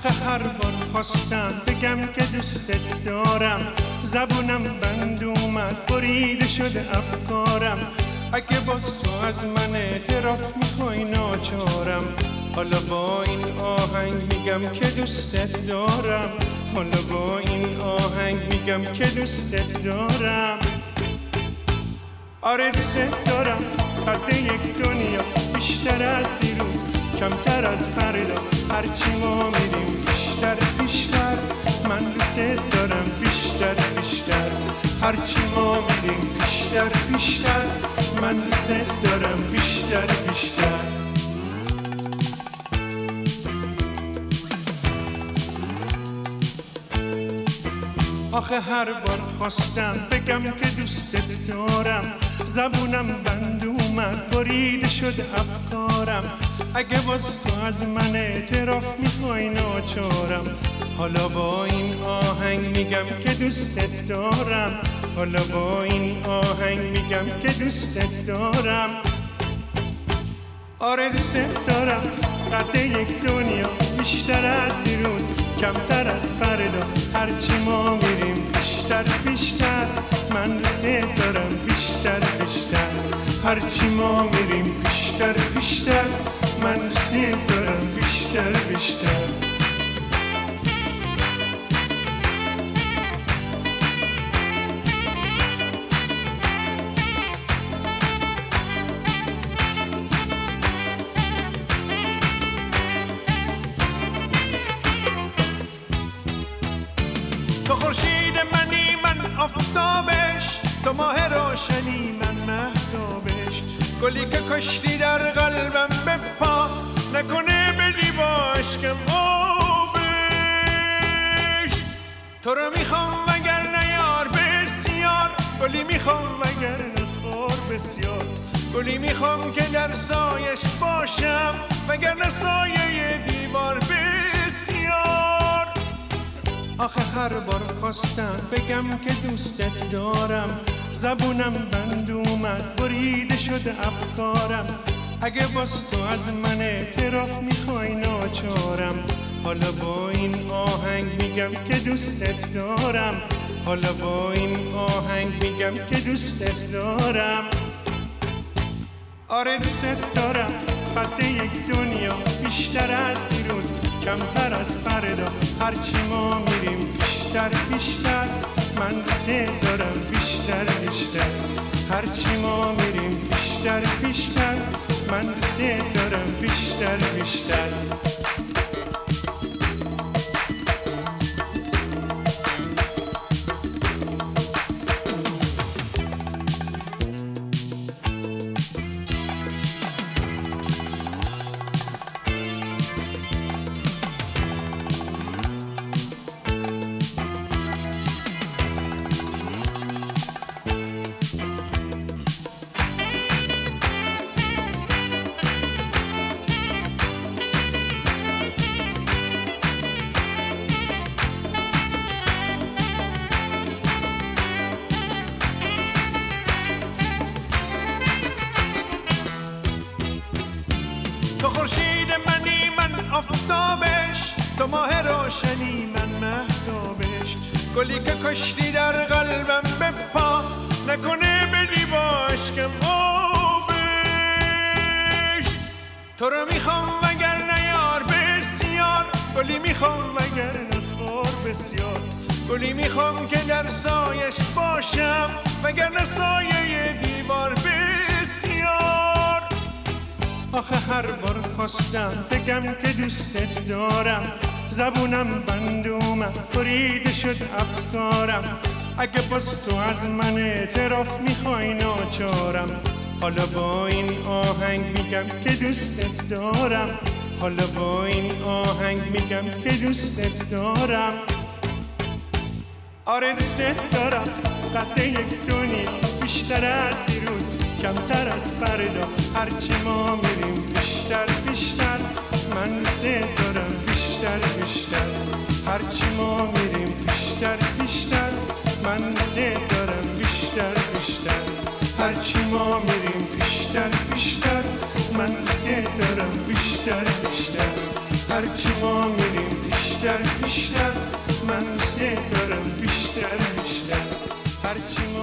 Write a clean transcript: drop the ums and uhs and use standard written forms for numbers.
آخه هر بار خواستم بگم که دوستت دارم، زبونم بند اومد بریده شده افکارم. اگه باز تو از من اعتراف میخوای ناچارم، حالا با این آهنگ میگم که دوستت دارم، حالا با این آهنگ میگم که دوستت دارم. آره دوستت دارم، قد یک دنیا، بیشتر از دیروز، کمتر از فردا. هرچی ما میریم بیشتر بیشتر، من دوستت دارم بیشتر بیشتر. هرچی ما میریم بیشتر بیشتر، من دوستت دارم بیشتر بیشتر. آخه هر بار خواستم بگم که دوستت دارم، زبونم بند اومد بریده شده افکارم. اگه باز تو از من اعتراف میخوای ناچارم، حالا با این آهنگ میگم که دوستت دارم، حالا با این آهنگ میگم که دوستت دارم. آره دوستت دارم، قد یک دنیا، بیشتر از دیروز، کمتر از فردا. هرچی ما میریم بیشتر بیشتر، من دوستت دارم بیشتر بیشتر. هرچی ما میریم بیشتر بیشتر، من دوستت دارم بیشتر بیشتر. تو خورشید منی من آفتابش، تو ماه روشنی من مهتابش. گلی که کشتی در قلبم بپا، نکنه بدی با عشقم آبش. تو رو میخوام وگرنه یار بسیار، گلی میخوام وگرنه خار بسیار. گلی میخوام که در سایش باشم، وگرنه سایه دیوار بسیار. آخه هر بار خواستم بگم که دوستت دارم، زبونم بند اومد بریده شده افکارم. اگه باز تو از من اعتراف میخوای ناچارم، حالا با این آهنگ میگم که دوستت دارم، حالا با این آهنگ میگم که دوستت دارم. آره دوستت دارم، قد یک دنیا، بیشتر از دیروز، کمتر از فردا. هرچی ما میریم بیشتر بیشتر، من دوستت دارم بیشتر بیشتر. هرچی ما میریم بیشتر بیشتر، من دوستت دارم بیشتر بیشتر. تو خورشید منی من آفتابش، تو ماه روشنی من مهتابش. گلی که کشتی در قلبم بپا، نکنه بدی با عشقم آبش. تو رو میخوام وگرنه یار بسیار، گلی میخوام وگرنه خار بسیار. گلی میخوام که در سایش باشم، وگرنه سایه دیوار بسیار. آخه هر بار خواستم بگم که دوستت دارم، زبونم بند اومد بریده شد افکارم. اگه باز تو از من اعتراف میخوای ناچارم، حالا با این آهنگ میگم که دوستت دارم، حالا با این آهنگ میگم که دوستت دارم. آره دوستت دارم، قد یک دنیا، بیشتر از دیروز، کمتر از فردا. هرچی ما میریم بیشتر بیشتر، من دوستت دارم بیشتر بیشتر. هرچی ما میریم بیشتر بیشتر، من دوستت دارم بیشتر بیشتر. هرچی ما میریم بیشتر بیشتر، من دوستت دارم بیشتر بیشتر. هرچی ما میریم بیشتر بیشتر من دوست دارم بیشتر بیشتر هرچی